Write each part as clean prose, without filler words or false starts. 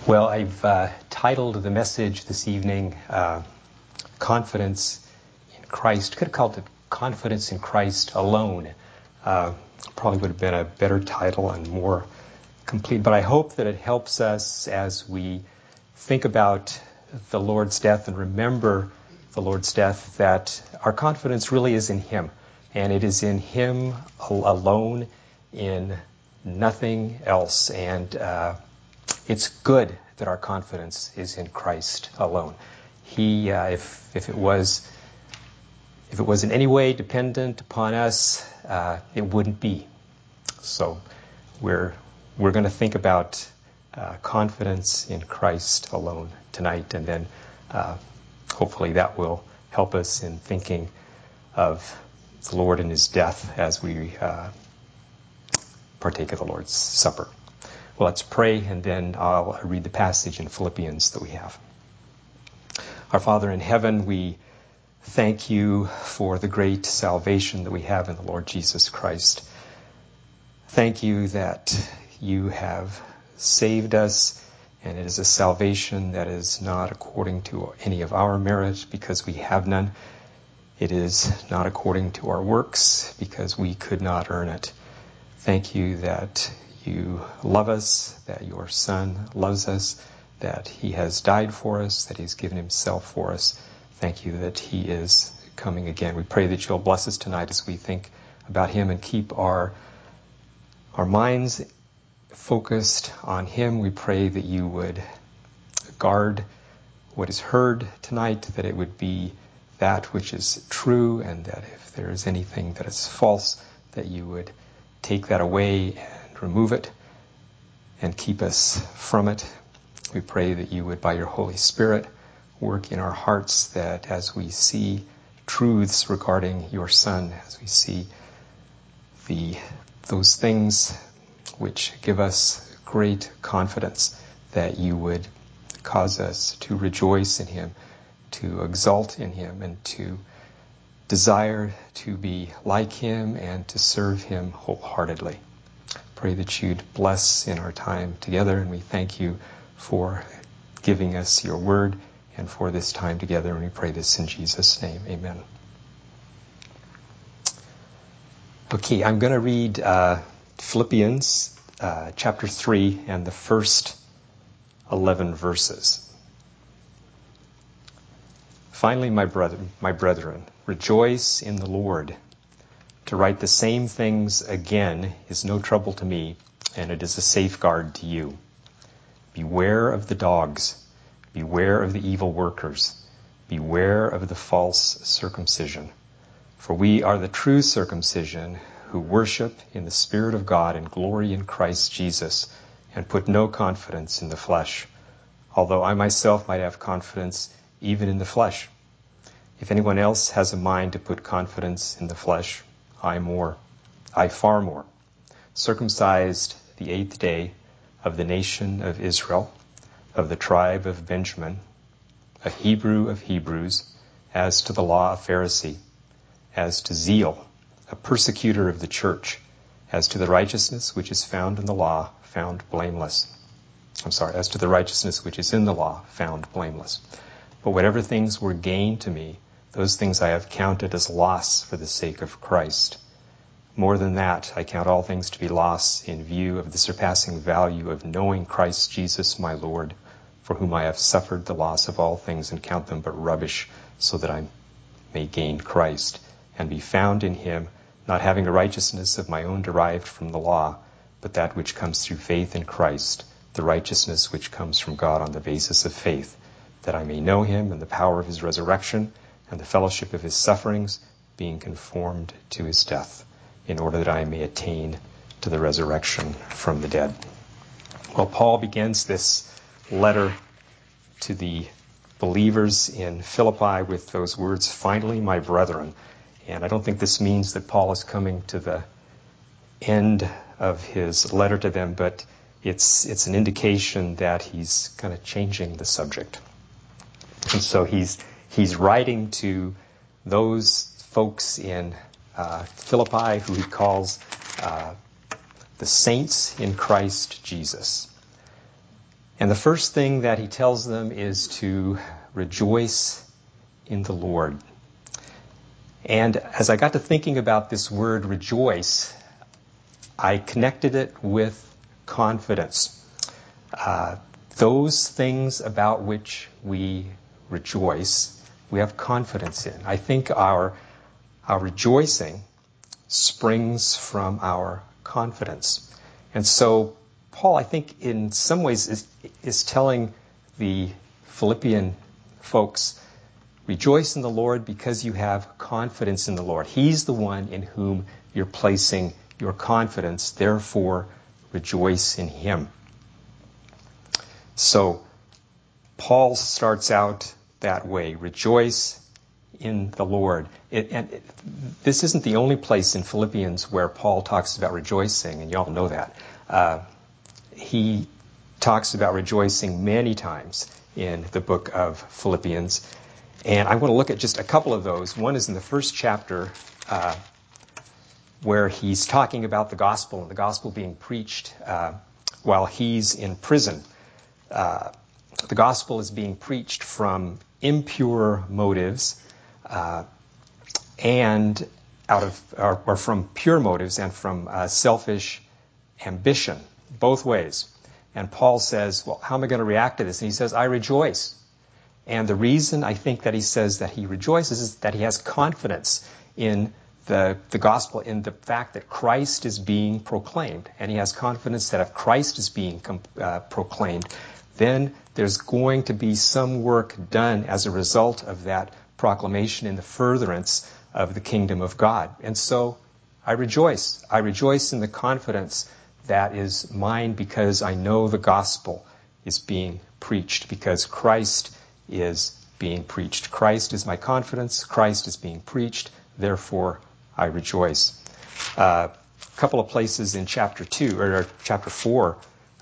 Well, I've titled the message this evening, Confidence in Christ. Could have called it Confidence in Christ Alone. Probably would have been a better title and more complete. But I hope that it helps us as we think about the Lord's death and remember the Lord's death, that our confidence really is in Him. And it is in Him alone, in nothing else. And it's good that our confidence is in Christ alone. He, if it was in any way dependent upon us, it wouldn't be. So we're going to think about confidence in Christ alone tonight, and then hopefully that will help us in thinking of the Lord and His death as we partake of the Lord's Supper. Well, let's pray, and then I'll read the passage in Philippians that we have. Our Father in heaven, we thank you for the great salvation that we have in the Lord Jesus Christ. Thank you that you have saved us, and it is a salvation that is not according to any of our merit, because we have none. It is not according to our works, because we could not earn it. Thank you that you love us, that your Son loves us, that He has died for us, that He's given Himself for us. Thank you that He is coming again. We pray that you'll bless us tonight as we think about Him and keep our minds focused on Him. We pray that you would guard what is heard tonight, that it would be that which is true, and that if there is anything that is false, that you would take that away and remove it and keep us from it. We pray that you would, by your Holy Spirit, work in our hearts, that as we see truths regarding your Son, as we see those things which give us great confidence, that you would cause us to rejoice in Him, to exult in Him, and to desire to be like Him and to serve Him wholeheartedly. Pray that you'd bless in our time together, and we thank you for giving us your word and for this time together, and we pray this in Jesus' name. Amen. Okay, I'm going to read Philippians chapter 3 and the first 11 verses. Finally, my brethren, rejoice in the Lord. To write the same things again is no trouble to me, and it is a safeguard to you. Beware of the dogs. Beware of the evil workers. Beware of the false circumcision. For we are the true circumcision, who worship in the Spirit of God and glory in Christ Jesus, and put no confidence in the flesh, although I myself might have confidence even in the flesh. If anyone else has a mind to put confidence in the flesh, I far more, circumcised the 8th day, of the nation of Israel, of the tribe of Benjamin, a Hebrew of Hebrews, as to the law a Pharisee, as to zeal, a persecutor of the church, as to the righteousness which is found in the law, found blameless. As to the righteousness which is in the law, found blameless. But whatever things were gain to me, those things I have counted as loss for the sake of Christ. More than that, I count all things to be loss in view of the surpassing value of knowing Christ Jesus my Lord, for whom I have suffered the loss of all things and count them but rubbish, so that I may gain Christ and be found in Him, not having a righteousness of my own derived from the law, but that which comes through faith in Christ, the righteousness which comes from God on the basis of faith, that I may know Him and the power of His resurrection and the fellowship of His sufferings, being conformed to His death, in order that I may attain to the resurrection from the dead. Well, Paul begins this letter to the believers in Philippi with those words, finally, my brethren. And I don't think this means that Paul is coming to the end of his letter to them, but it's an indication that he's kind of changing the subject. And so he's writing to those folks in Philippi who he calls the saints in Christ Jesus. And the first thing that he tells them is to rejoice in the Lord. And as I got to thinking about this word rejoice, I connected it with confidence. Those things about which we rejoice, we have confidence in. I think our rejoicing springs from our confidence. And so Paul, I think, in some ways is telling the Philippian folks, rejoice in the Lord because you have confidence in the Lord. He's the one in whom you're placing your confidence. Therefore, rejoice in Him. So, Paul starts out that way. Rejoice in the Lord. This isn't the only place in Philippians where Paul talks about rejoicing, and y'all know that. He talks about rejoicing many times in the book of Philippians. And I want to look at just a couple of those. One is in the first chapter where he's talking about the gospel and the gospel being preached while he's in prison. The gospel is being preached from impure motives and or from pure motives and from selfish ambition, both ways. And Paul says, well, how am I going to react to this? And he says, I rejoice. And the reason I think that he says that he rejoices is that he has confidence in the gospel, in the fact that Christ is being proclaimed. And he has confidence that if Christ is being proclaimed, then there's going to be some work done as a result of that proclamation in the furtherance of the kingdom of God. And so I rejoice. I rejoice in the confidence that is mine because I know the gospel is being preached, because Christ is being preached. Christ is my confidence. Christ is being preached. Therefore, I rejoice. A couple of places in chapter 2 or chapter 4,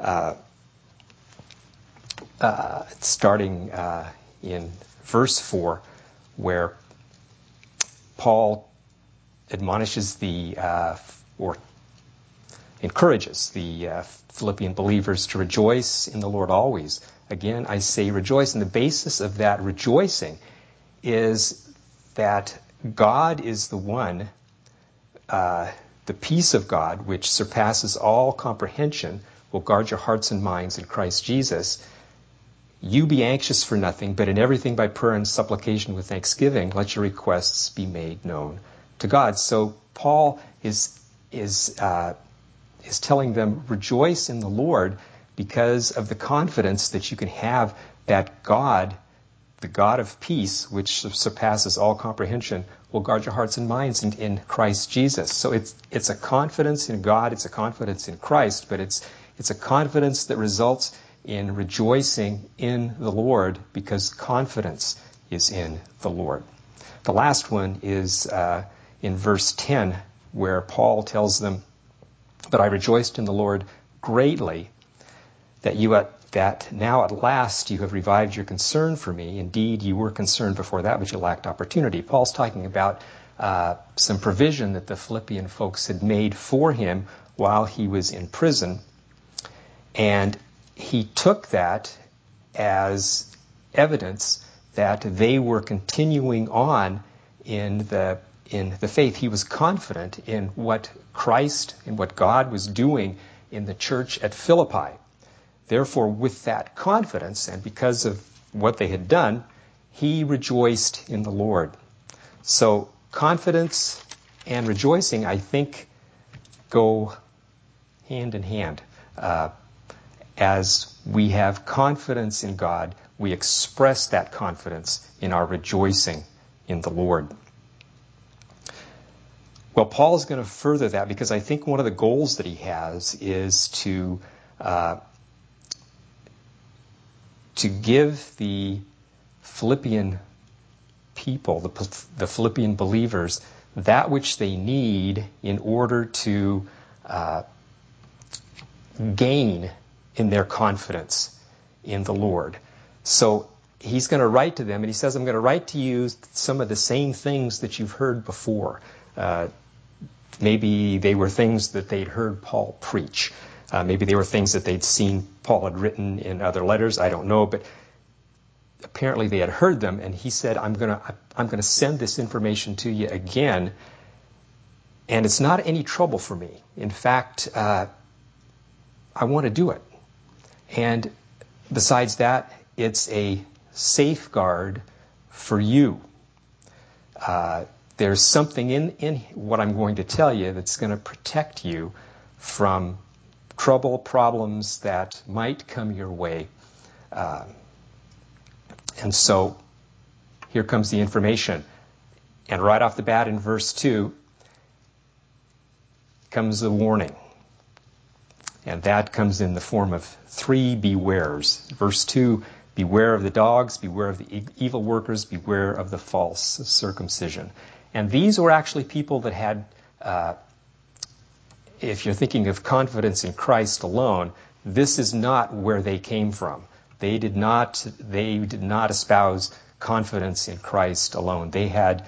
starting in verse 4, where Paul admonishes or encourages the Philippian believers to rejoice in the Lord always. Again, I say rejoice. And the basis of that rejoicing is that God is the one, the peace of God, which surpasses all comprehension, will guard your hearts and minds in Christ Jesus. You be anxious for nothing, but in everything by prayer and supplication with thanksgiving, let your requests be made known to God. So Paul is telling them, rejoice in the Lord because of the confidence that you can have that God, the God of peace, which surpasses all comprehension, will guard your hearts and minds in Christ Jesus. So it's a confidence in God, it's a confidence in Christ, but it's a confidence that results in rejoicing in the Lord because confidence is in the Lord. The last one is in verse 10, where Paul tells them, but I rejoiced in the Lord greatly that now at last you have revived your concern for me. Indeed, you were concerned before that, but you lacked opportunity. Paul's talking about some provision that the Philippian folks had made for him while he was in prison. And he took that as evidence that they were continuing on in the faith. He was confident in what Christ and what God was doing in the church at Philippi. Therefore, with that confidence and because of what they had done, he rejoiced in the Lord. So confidence and rejoicing, I think, go hand in hand. As we have confidence in God, we express that confidence in our rejoicing in the Lord. Well, Paul is going to further that because I think one of the goals that he has is to give the Philippian people, the Philippian believers, that which they need in order to gain in their confidence in the Lord. So he's going to write to them, and he says, I'm going to write to you some of the same things that you've heard before. Maybe they were things that they'd heard Paul preach. Maybe they were things that they'd seen Paul had written in other letters. I don't know, but apparently they had heard them, and he said, I'm going to send this information to you again, and it's not any trouble for me. In fact, I want to do it. And besides that, it's a safeguard for you. There's something in what I'm going to tell you that's going to protect you from trouble, problems that might come your way. And so here comes the information. And right off the bat in verse 2 comes the warning. And that comes in the form of 3 bewares. Verse 2, beware of the dogs, beware of the evil workers, beware of the false circumcision. And these were actually people that had, if you're thinking of confidence in Christ alone, this is not where they came from. They did not espouse confidence in Christ alone. They had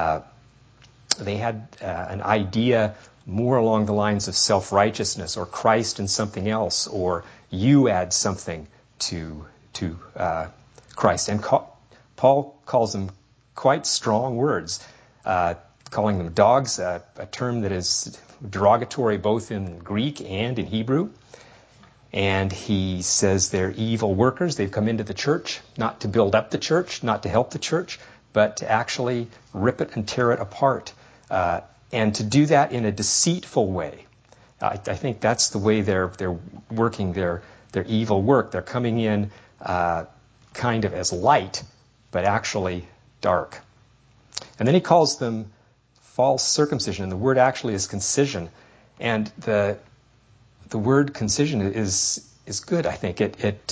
an idea more along the lines of self-righteousness, or Christ and something else, or you add something to Christ. And Paul calls them quite strong words, calling them dogs, a term that is derogatory both in Greek and in Hebrew. And he says they're evil workers. They've come into the church not to build up the church, not to help the church, but to actually rip it and tear it apart. And to do that in a deceitful way. I think that's the way they're working their evil work. They're coming in kind of as light, but actually dark. And then he calls them false circumcision, and the word actually is concision. And the word concision is good, I think.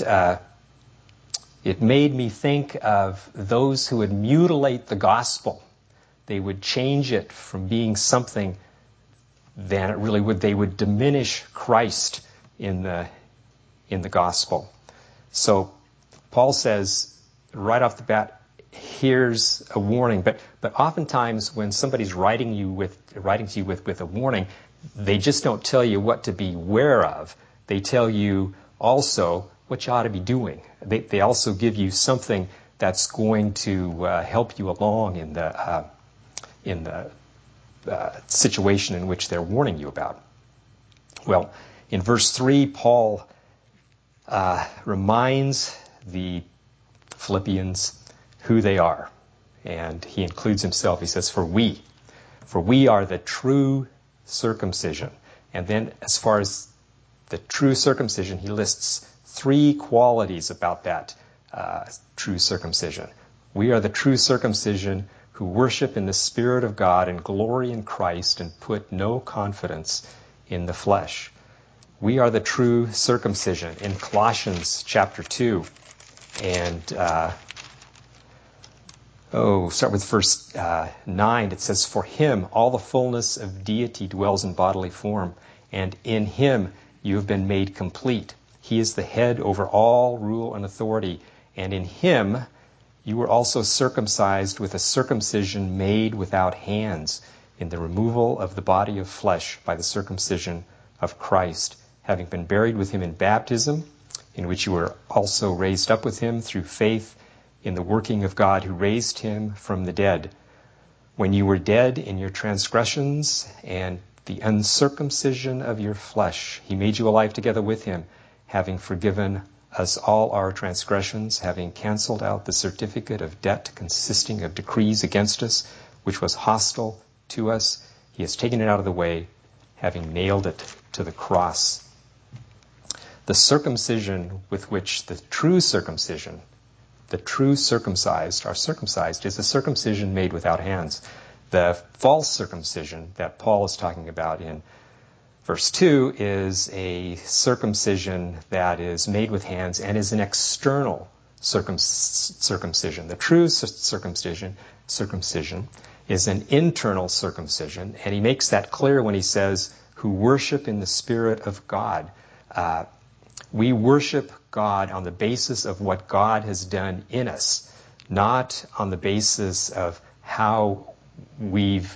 It made me think of those who would mutilate the gospel. They would change it from being something than it really would. They would diminish Christ in the gospel. So Paul says right off the bat, here's a warning. But oftentimes when somebody's writing to you with a warning, they just don't tell you what to beware of. They tell you also what you ought to be doing. They also give you something that's going to help you along in the situation in which they're warning you about. Well, in verse 3, Paul reminds the Philippians who they are. And he includes himself. He says, for we are the true circumcision. And then as far as the true circumcision, he lists 3 qualities about that true circumcision. We are the true circumcision who worship in the Spirit of God and glory in Christ and put no confidence in the flesh. We are the true circumcision. In Colossians chapter 2, and start with verse 9. It says, for him all the fullness of deity dwells in bodily form, and in him you have been made complete. He is the head over all rule and authority, and in him you were also circumcised with a circumcision made without hands, in the removal of the body of flesh by the circumcision of Christ, having been buried with him in baptism, in which you were also raised up with him through faith in the working of God who raised him from the dead. When you were dead in your transgressions and the uncircumcision of your flesh, he made you alive together with him, having forgiven us all our transgressions, having canceled out the certificate of debt consisting of decrees against us, which was hostile to us. He has taken it out of the way, having nailed it to the cross. The circumcision with which the true circumcised are circumcised is a circumcision made without hands. The false circumcision that Paul is talking about in verse 2 is a circumcision that is made with hands and is an external circumcision. The true circumcision is an internal circumcision, and he makes that clear when he says, who worship in the Spirit of God. We worship God on the basis of what God has done in us, not on the basis of how we've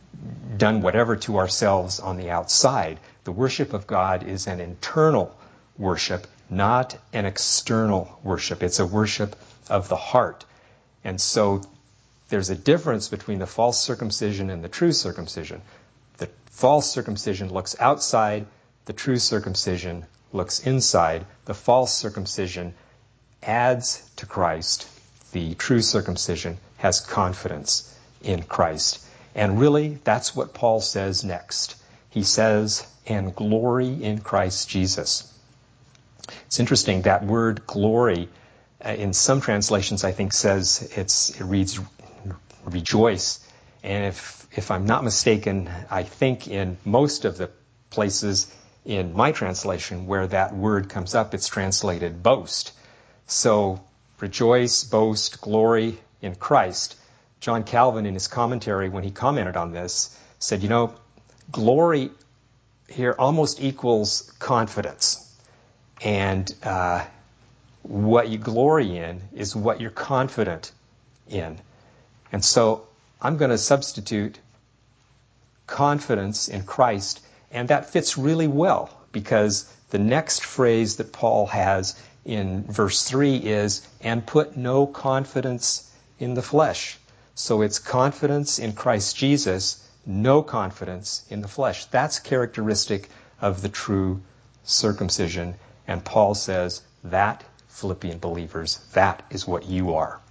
done whatever to ourselves on the outside. The worship of God is an internal worship, not an external worship. It's a worship of the heart. And so there's a difference between the false circumcision and the true circumcision. The false circumcision looks outside, the true circumcision looks inside. The false circumcision adds to Christ. The true circumcision has confidence in Christ. And really, that's what Paul says next. He says, and glory in Christ Jesus. It's interesting, that word glory, in some translations, I think says, it reads rejoice. And if I'm not mistaken, I think in most of the places in my translation where that word comes up, it's translated boast. So rejoice, boast, glory in Christ. John Calvin, in his commentary, when he commented on this, said, glory here almost equals confidence. And what you glory in is what you're confident in. And so I'm going to substitute confidence in Christ, and that fits really well because the next phrase that Paul has in verse 3 is, and put no confidence in the flesh. So it's confidence in Christ Jesus, no confidence in the flesh. That's characteristic of the true circumcision. And Paul says that, Philippian believers, that is what you are.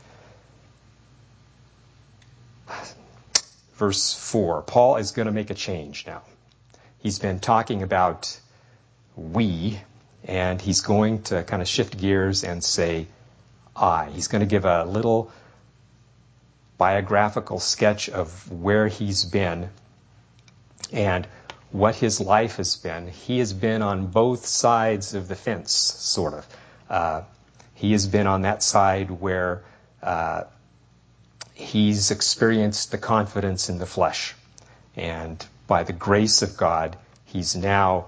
Verse 4, Paul is going to make a change now. He's been talking about we, and he's going to kind of shift gears and say I. He's going to give a little biographical sketch of where he's been and what his life has been. He has been on both sides of the fence, sort of. He has been on that side where he's experienced the confidence in the flesh. And by the grace of God, he's now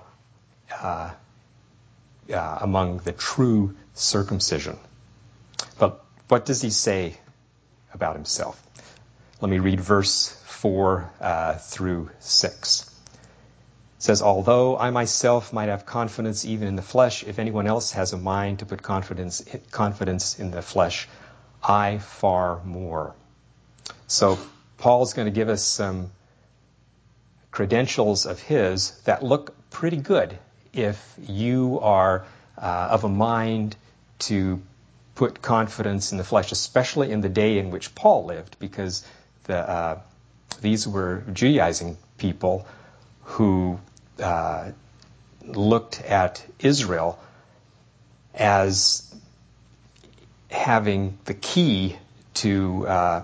among the true circumcision. But what does he say about himself? Let me read verse 4 through 6. It says, although I myself might have confidence even in the flesh, if anyone else has a mind to put confidence in the flesh, I far more. So Paul's going to give us some credentials of his that look pretty good if you are of a mind to put confidence in the flesh, especially in the day in which Paul lived, because these were Judaizing people who looked at Israel as having the key to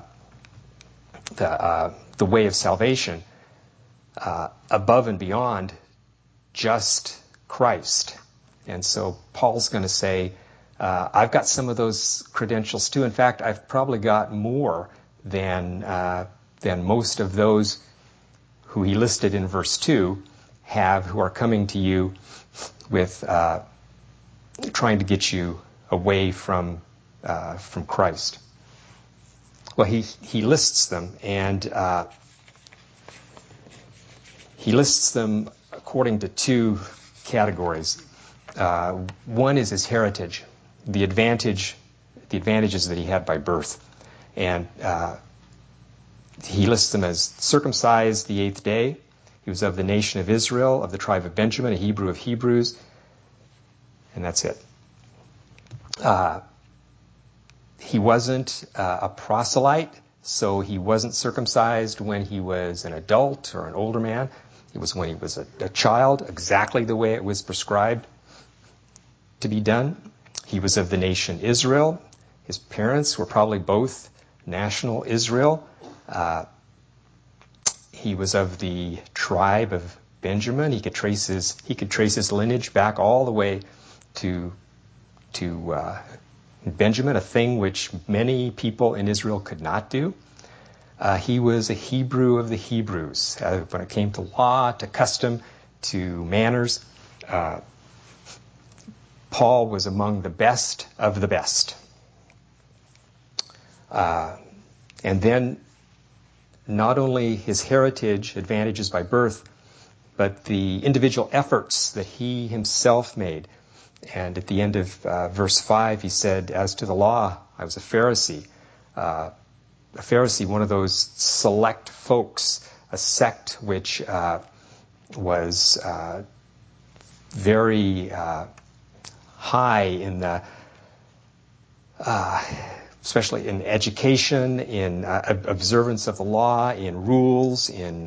the way of salvation above and beyond just Christ. And so Paul's going to say, I've got some of those credentials too. In fact, I've probably got more than most of those who he listed in verse 2 have, who are coming to you with trying to get you away from Christ. Well, he lists them, and he lists them according to two categories. One is his heritage, the advantages that he had by birth. And he lists them as circumcised the 8th day. He was of the nation of Israel, of the tribe of Benjamin, a Hebrew of Hebrews. And that's it. He wasn't a proselyte, so he wasn't circumcised when he was an adult or an older man. It was when he was a child, exactly the way it was prescribed to be done. He was of the nation Israel. His parents were probably both national Israel. He was of the tribe of Benjamin. He could trace his lineage back all the way to Benjamin, a thing which many people in Israel could not do. He was a Hebrew of the Hebrews. When it came to law, to custom, to manners, Paul was among the best of the best. And then not only his heritage, advantages by birth, but the individual efforts that he himself made. And at the end of verse 5, he said, as to the law, I was a Pharisee. A Pharisee, one of those select folks, a sect which was very high in the, especially in education, in observance of the law, in rules, in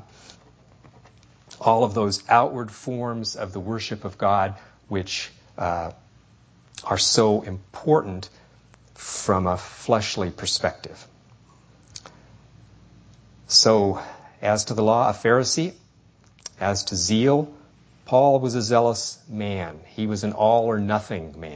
all of those outward forms of the worship of God, which are so important from a fleshly perspective. So, as to the law, a Pharisee. As to zeal, Paul was a zealous man. He was an all-or-nothing man.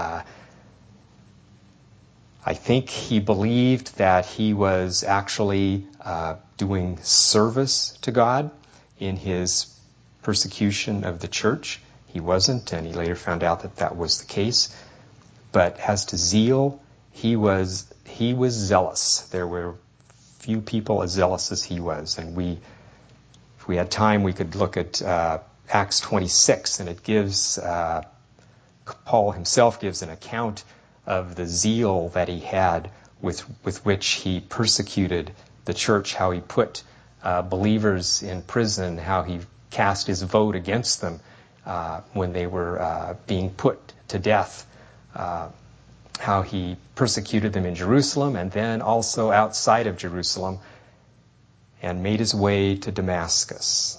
I think he believed that he was actually doing service to God in his persecution of the church. He wasn't, and he later found out that that was the case. But as to zeal, he was zealous. There were few people as zealous as he was, and if we had time, we could look at Acts 26, and it gives, Paul himself gives an account of the zeal that he had with which he persecuted the church, how he put believers in prison, how he cast his vote against them when they were being put to death, how he persecuted them in Jerusalem and then also outside of Jerusalem, and made his way to Damascus.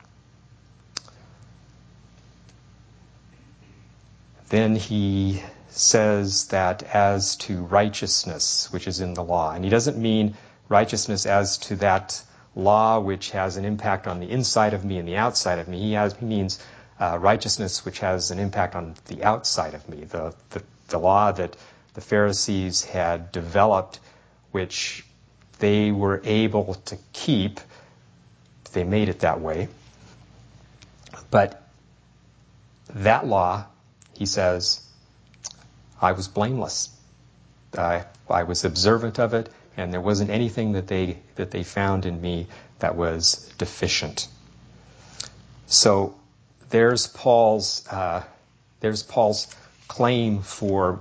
Then he says that as to righteousness, which is in the law, and he doesn't mean righteousness as to that law which has an impact on the inside of me and the outside of me. He means righteousness which has an impact on the outside of me, the law that the Pharisees had developed, which they were able to keep. They made it that way. But that law, he says, I was blameless. I was observant of it, and there wasn't anything that they found in me that was deficient. So there's Paul's claim for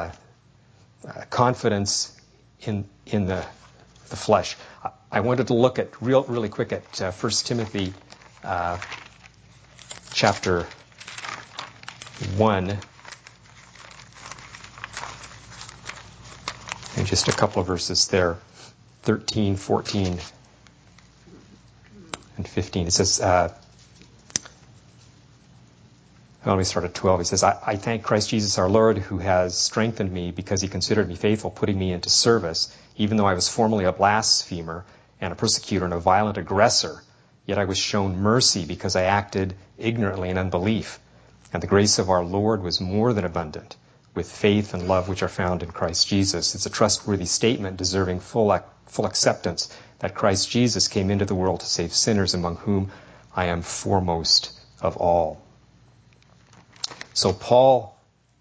confidence in the flesh. I wanted to look at really quick at 1 Timothy chapter 1, and just a couple of verses there, 13, 14, and 15. It says, let me start at 12. He says, I thank Christ Jesus our Lord, who has strengthened me because he considered me faithful, putting me into service, even though I was formerly a blasphemer and a persecutor and a violent aggressor. Yet I was shown mercy because I acted ignorantly in unbelief. And the grace of our Lord was more than abundant, with faith and love which are found in Christ Jesus. It's a trustworthy statement deserving full acceptance that Christ Jesus came into the world to save sinners, among whom I am foremost of all. So Paul,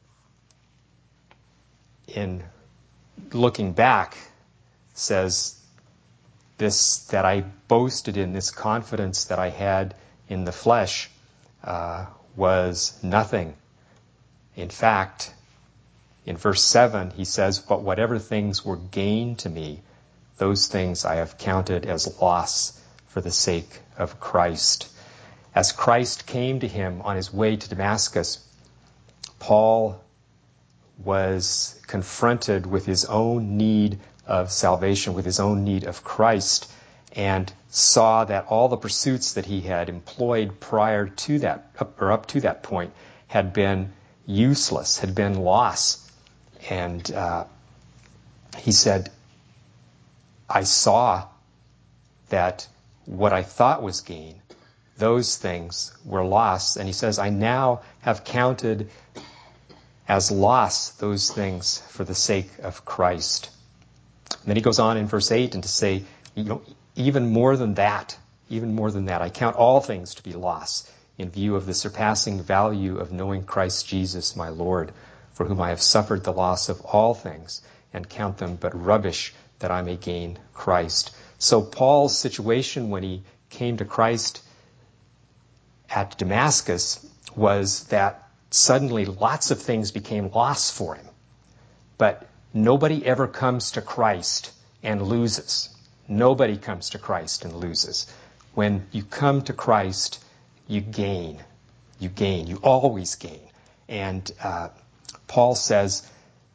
in looking back, says this, that I boasted in, this confidence that I had in the flesh was nothing. In fact, in verse 7, he says, but whatever things were gain to me, those things I have counted as loss for the sake of Christ. As Christ came to him on his way to Damascus, Paul was confronted with his own need of salvation, with his own need of Christ, and saw that all the pursuits that he had employed prior to that, or up to that point, had been useless, had been loss. And he said, I saw that what I thought was gain, those things were loss. And he says, I now have counted as loss those things for the sake of Christ. And then he goes on in verse 8 and to say, even more than that, I count all things to be loss in view of the surpassing value of knowing Christ Jesus my Lord, for whom I have suffered the loss of all things and count them but rubbish, that I may gain Christ. So Paul's situation when he came to Christ at Damascus was that suddenly lots of things became lost for him. But nobody ever comes to Christ and loses. Nobody comes to Christ and loses. When you come to Christ, you gain. You gain. You always gain. And Paul says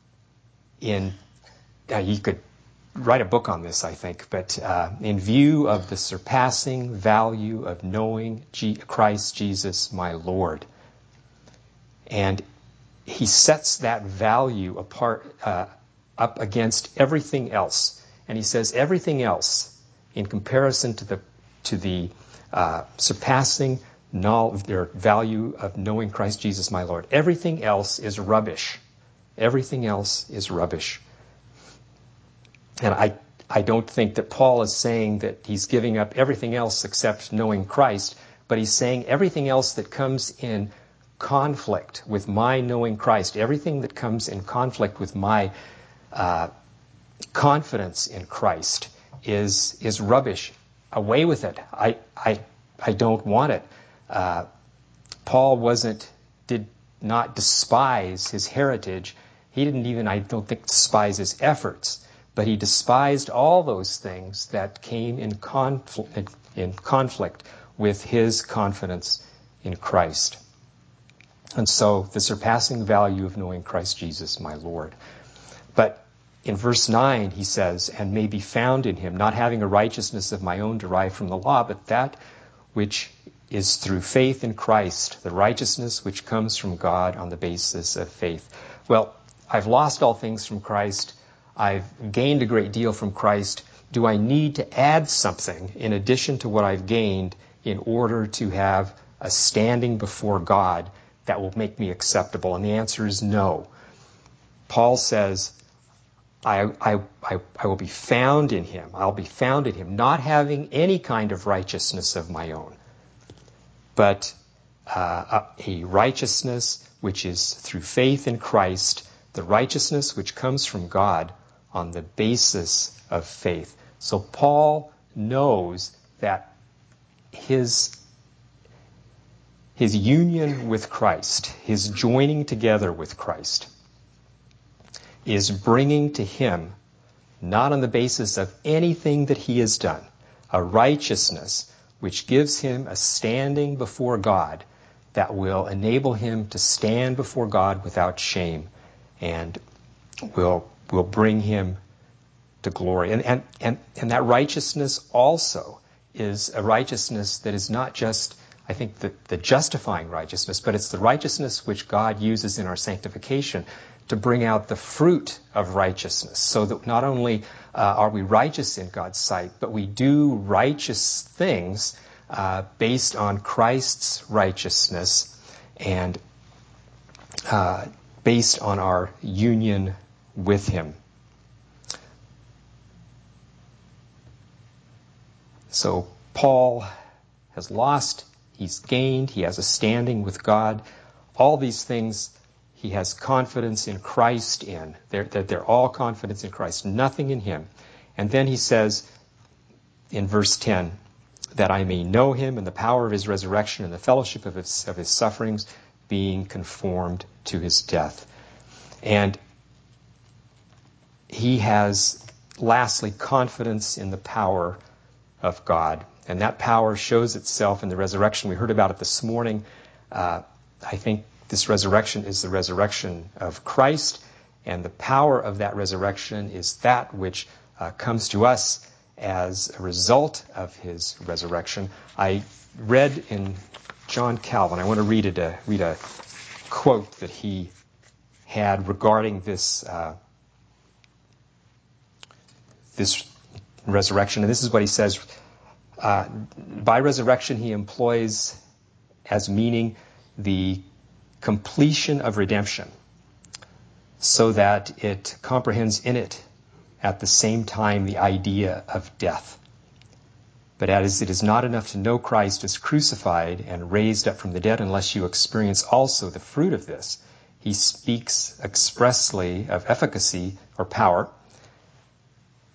you could write a book on this, I think, but in view of the surpassing value of knowing Christ Jesus, my Lord. And he sets that value up against everything else. And he says everything else, in comparison to the surpassing value of knowing Christ Jesus, my Lord, everything else is rubbish. Everything else is rubbish. And I don't think that Paul is saying that he's giving up everything else except knowing Christ, but he's saying everything else that comes in conflict with my knowing Christ, everything that comes in conflict with my confidence in Christ is rubbish. Away with it. I don't want it. Paul did not despise his heritage. He didn't even, I don't think, despise his efforts. But he despised all those things that came in conflict with his confidence in Christ. And so the surpassing value of knowing Christ Jesus, my Lord. But in verse 9, he says, and may be found in him, not having a righteousness of my own derived from the law, but that which is through faith in Christ, the righteousness which comes from God on the basis of faith. Well, I've lost all things from Christ. I've gained a great deal from Christ. Do I need to add something in addition to what I've gained in order to have a standing before God that will make me acceptable? And the answer is no. Paul says, I will be found in him. I'll be found in him, not having any kind of righteousness of my own, but a righteousness which is through faith in Christ, the righteousness which comes from God on the basis of faith. So Paul knows that his union with Christ, his joining together with Christ, is bringing to him, not on the basis of anything that he has done, a righteousness which gives him a standing before God that will enable him to stand before God without shame and will bring him to glory. And that righteousness also is a righteousness that is not just, I think, the justifying righteousness, but it's the righteousness which God uses in our sanctification to bring out the fruit of righteousness, so that not only are we righteous in God's sight, but we do righteous things based on Christ's righteousness and based on our union with him. So Paul has lost, he's gained, he has a standing with God. All these things he has confidence in Christ in. They're all confidence in Christ, nothing in him. And then he says in verse 10, that I may know him and the power of his resurrection and the fellowship of his sufferings, being conformed to his death. And he has, lastly, confidence in the power of God. And that power shows itself in the resurrection. We heard about it this morning. I think this resurrection is the resurrection of Christ, and the power of that resurrection is that which comes to us as a result of his resurrection. I read in John Calvin, I want to read a quote that he had regarding this resurrection, and this is what he says. By resurrection, he employs as meaning the completion of redemption, so that it comprehends in it at the same time the idea of death. But as it is not enough to know Christ as crucified and raised up from the dead unless you experience also the fruit of this, he speaks expressly of efficacy or power,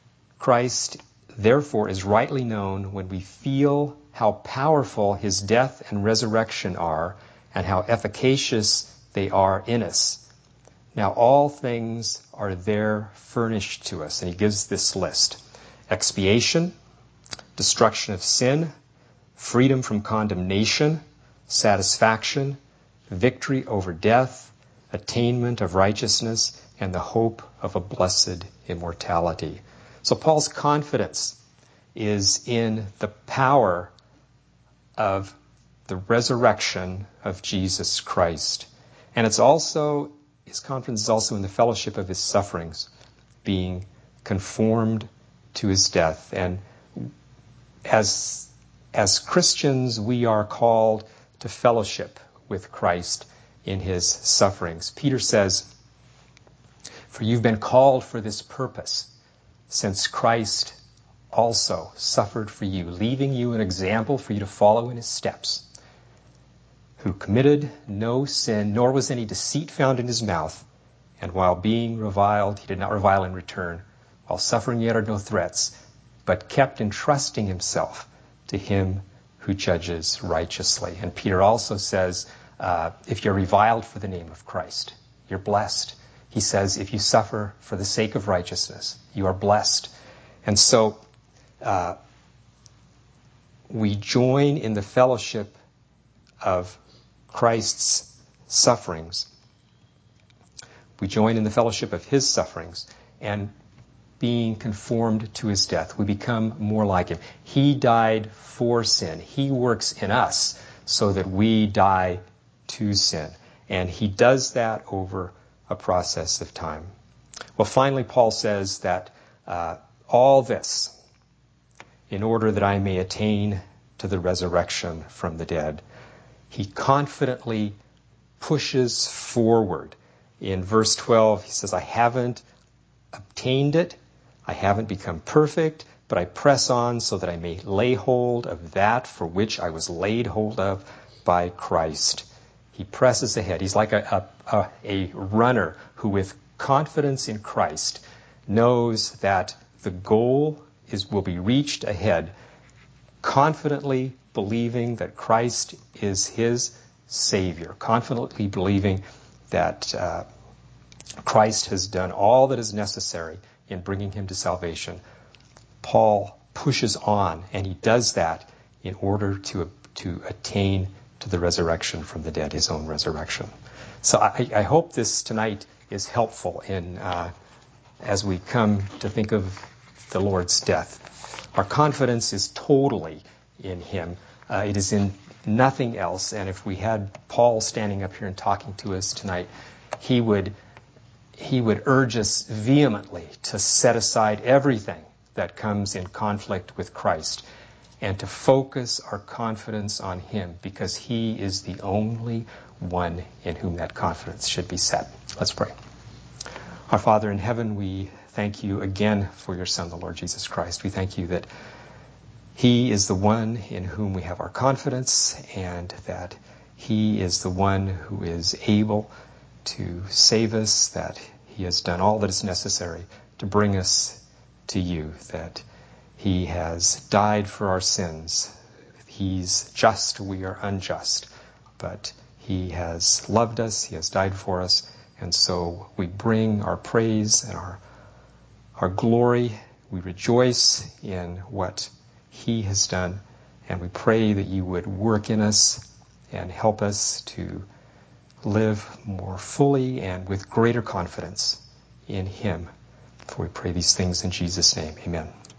Christ, therefore, is rightly known when we feel how powerful his death and resurrection are and how efficacious they are in us. Now all things are there furnished to us. And he gives this list: expiation, destruction of sin, freedom from condemnation, satisfaction, victory over death, attainment of righteousness, and the hope of a blessed immortality. So Paul's confidence is in the power of the resurrection of Jesus Christ. And his confidence is also in the fellowship of his sufferings, being conformed to his death. And as Christians, we are called to fellowship with Christ in his sufferings. Peter says, "For you've been called for this purpose, since Christ also suffered for you, leaving you an example for you to follow in his steps, who committed no sin, nor was any deceit found in his mouth. And while being reviled, he did not revile in return. While suffering, he uttered no threats, but kept entrusting himself to him who judges righteously." And Peter also says, if you're reviled for the name of Christ, you're blessed. He says, if you suffer for the sake of righteousness, you are blessed. And so we join in the fellowship of Christ's sufferings. We join in the fellowship of his sufferings and being conformed to his death. We become more like him. He died for sin. He works in us so that we die to sin. And he does that over a process of time. Well, finally, Paul says that all this in order that I may attain to the resurrection from the dead. He confidently pushes forward. In verse 12, he says, I haven't obtained it, I haven't become perfect, but I press on so that I may lay hold of that for which I was laid hold of by Christ. He presses ahead. He's like a runner who, with confidence in Christ, knows that the goal will be reached ahead, confidently believing that Christ is his Savior, confidently believing that Christ has done all that is necessary in bringing him to salvation. Paul pushes on, and he does that in order to attain to the resurrection from the dead, his own resurrection. So I hope this tonight is helpful in as we come to think of the Lord's death. Our confidence is totally in him. It is in nothing else. And if we had Paul standing up here and talking to us tonight, he would urge us vehemently to set aside everything that comes in conflict with Christ and to focus our confidence on him, because he is the only one in whom that confidence should be set. Let's pray. Our Father in heaven, we thank you again for your Son, the Lord Jesus Christ. We thank you that he is the one in whom we have our confidence, and that he is the one who is able to save us, that he has done all that is necessary to bring us to you, that he has died for our sins. He's just, we are unjust, but he has loved us, he has died for us, and so we bring our praise and our glory. We rejoice in what he has done, and we pray that you would work in us and help us to live more fully and with greater confidence in him. For we pray these things in Jesus' name. Amen.